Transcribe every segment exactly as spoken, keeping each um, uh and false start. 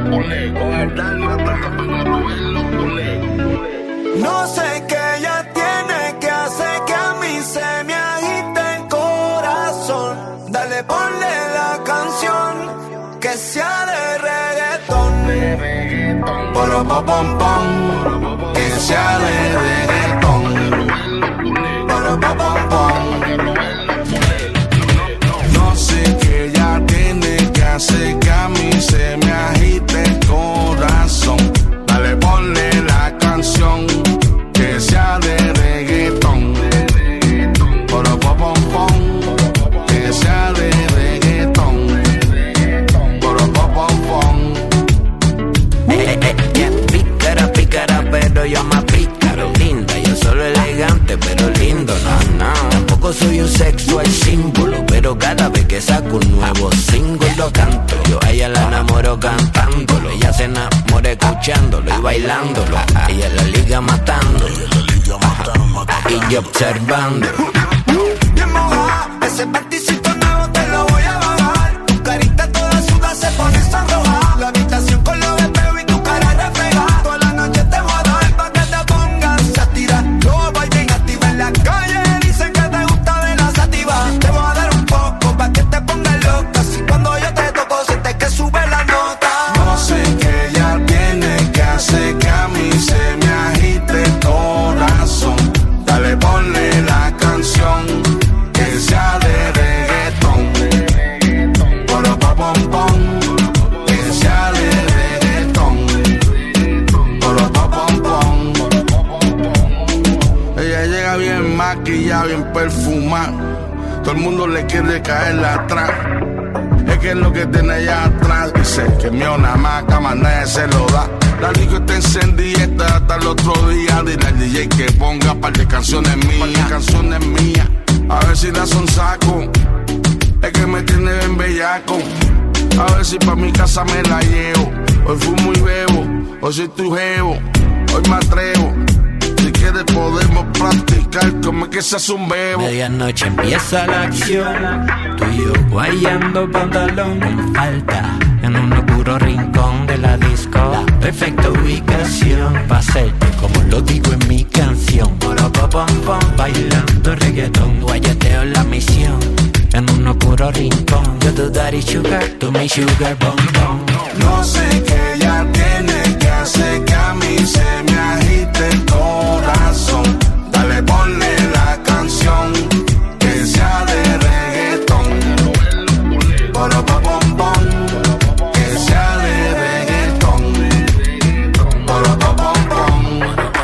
No sé qué ella tiene que hacer que a mí se me agite el corazón. Dale, ponle la canción que sea de reggaetón. Poro pom pom pom, que sea de reggaetón. Poro pom pom pom. No sé qué ella tiene que hacer que a mí se me agite el corazón. Dale, ponle la canción que sea de reggaetón. Poro pom pom pom, que sea de reggaetón. Poro pom pom pom. Eh, eh, eh, pícara, pícara, pero yo más pícaro. Linda, yo solo elegante, pero lindo, no, no. Tampoco soy un sexual símbolo, pero cada vez que saco un nuevo single lo canto. Yo a ella la enamoro cantándolo, ella se enamora escuchándolo y bailándolo. Ella la liga matándolo, y yo observando. Bien mojada, ese panticito nuevo te lo voy a bajar. Tu carita toda suda se pone sonroja. La habitación con los espejo y tu cara refleja. Toda la noche te voy a dar pa' que te pongas a tirar. Yo voy bien activa en la calle, dicen que te gusta de la sativa. Te voy a dar un poco pa' que te pongas loca. Si cuando yo te toco sientes que sube la nota. No sé qué ella tiene que hacer que a mí se me agite el corazón. Dale, ponle la canción que sea de reggaetón. Poro pom pom pom, que sea de reggaetón. Poro pom pom pom. Ella llega bien maquillada, bien perfumada. Todo el mundo le quiere caer atrás. Es que es lo que tiene allá atrás. Dice que mío nada más, cama nadie se lo da. La disco está encendida hasta el otro día. Dile al D J que ponga par de canciones mías, canciones mías. A ver si das un saco. Es que me tiene bien bellaco. A ver si pa' mi casa me la llevo. Hoy fumo y bebo, hoy soy tu jevo. Hoy me atrevo. Si quieres podemos practicar como es que se hace un bebo. Medianoche empieza la acción. Tú y yo guayando pantalón con falta en un oscuro rincón de la disco. La perfecta ubicación pa' hacerte como lo digo en mi canción. Poro pom pom pom, bailando reggaetón. Guayateo la misión en un oscuro rincón. Yo tu daddy sugar, tú mi sugar bom bom. No sé qué ella tiene que hacer que a mí se me agite el corazón. Dale, ponle la canción que sea de reggaetón. Poro pom pom pom, que sea de reggaetón. Poro pom pom pom.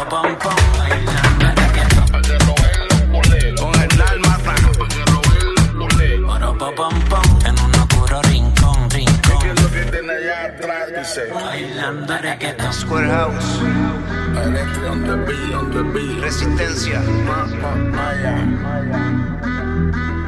Con el alma Poro pom pom pom, en un oscuro rincón, rincón. ¿qué es lo que tiene allá atrás? Dice Bailando reggaetón. Square House, Electric on the beat, on the beat. Resistencia. Ma- ma- Maya.